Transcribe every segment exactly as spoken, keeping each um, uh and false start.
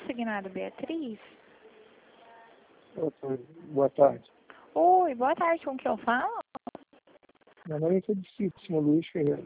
consignado, Beatriz? Boa tarde. Oi, boa tarde, com quem eu falo? Meu nome é Felicíssimo Luiz Ferreira.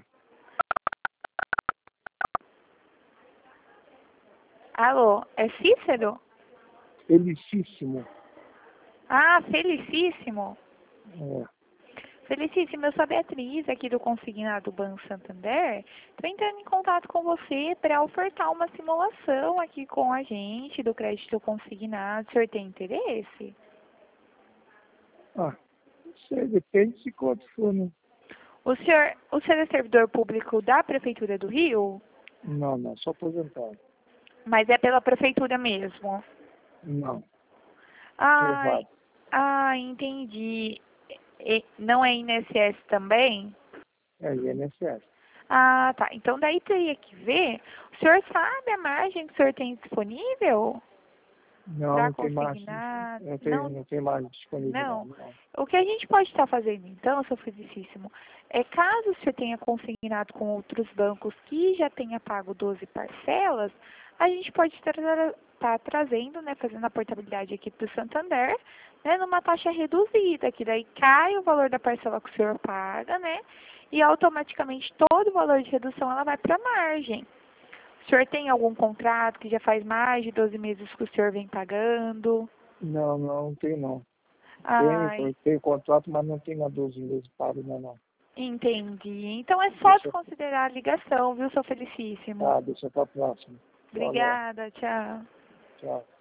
Alô, é Cícero? Felicíssimo. Ah, Felicíssimo. É. Felicíssimo, eu sou a Beatriz, aqui do Consignado Banco Santander. Estou entrando em contato com você para ofertar uma simulação aqui com a gente do crédito consignado. O senhor tem interesse? Ah, não sei, depende de quanto for, né? O senhor, o senhor é servidor público da Prefeitura do Rio? Não, não, só aposentado. Mas é pela Prefeitura mesmo? Não, Ah, privado. ah, entendi. E não é I N S S também? É I N S S. Ah, tá. Então daí teria que ver. O senhor sabe a margem que o senhor tem disponível Não, para não tem mais, consignar? não tem, Não, não tem mais disponível, não. não. não. O que a gente pode estar fazendo então, seu Felicíssimo, é caso o senhor tenha consignado com outros bancos que já tenha pago doze parcelas, a gente pode estar tá trazendo, né, fazendo a portabilidade aqui para o Santander, né, numa taxa reduzida, que daí cai o valor da parcela que o senhor paga, né, e automaticamente todo o valor de redução ela vai para a margem. O senhor tem algum contrato que já faz mais de doze meses que o senhor vem pagando? Não, não, não tem não. Ai, Tenho, tenho contrato, mas não tenho há doze meses pago, não, não. entendi. Então é só Deixa, desconsiderar a ligação, viu, seu Felicíssimo? tá, deixa pra próxima. Falou, Obrigada, tchau. tchau.